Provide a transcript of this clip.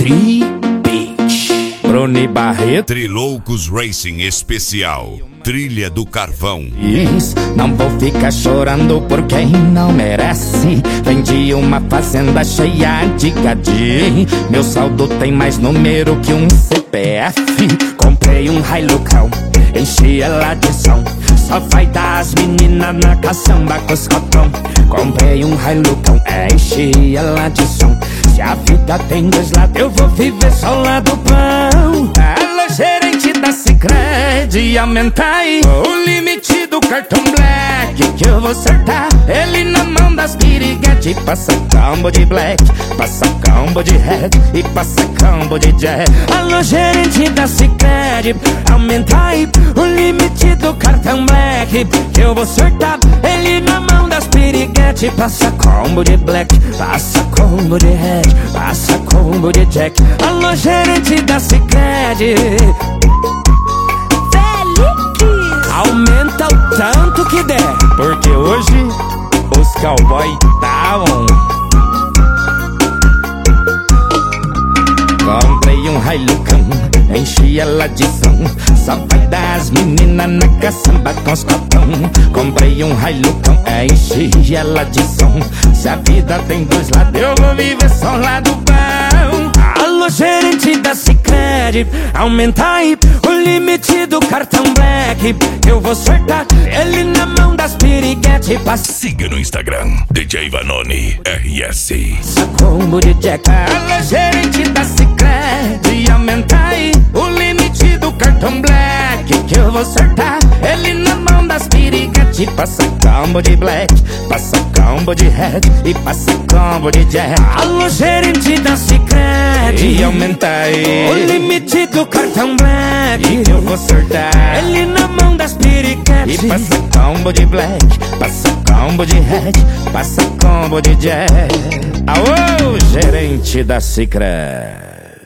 Beach, Bruni Barreto, Triloucos Racing Especial, Trilha do Carvão. Não vou ficar chorando por quem não merece. Vendi uma fazenda cheia de gadinho. Meu saldo tem mais número que um CPF. Comprei um Hilucão, enchi ela de som. Só vai dar as meninas na caçamba com os cotão. Comprei um Hilucão, enchi ela de som. Se a vida tem dois lados, eu vou viver só o lado bom. Alô, gerente da Sicredi, aumenta aí o limite do cartão Black, que eu vou acertar ele na mão das piriguete. Passa combo de Black, passa combo de Red e passa combo de Jack. Alô, gerente da Sicredi, aumenta aí o limite do cartão Black, que eu vou acertar ele na mão das piriguete. Passa combo de Black, passa combo de Red, passa combo de Jack. Alô, gerente da Sicredi, aumenta o tanto que der, porque hoje os cowboy tá on. Comprei um Hilucão, enchi ela de som. Só vai dar as meninas na caçamba com os cotão. Comprei um Hilucão, enchi ela de som. Se a vida tem dois lados, eu vou viver só o lado bom. Alô, gerente da Sicredi, aumenta aí o limite do cartão Black, eu vou acertar ele na mão das piriguete. Siga no Instagram, DJ Vanoni RS. Passa combo de Jack. Alô, gerente da Sicredi, aumenta aí o limite do cartão Black, que eu vou acertar ele na mão das piriguete. Passa combo de Black, passa combo de Red e passa combo de Jack. Alô, gerente da Sicredi, aumenta aí o limite do cartão Black, que eu vou acertar ele na mão das piriguete. E passa combo de Black, passa combo de Red, passa combo de Jack. Alô, gerente da Sicredi.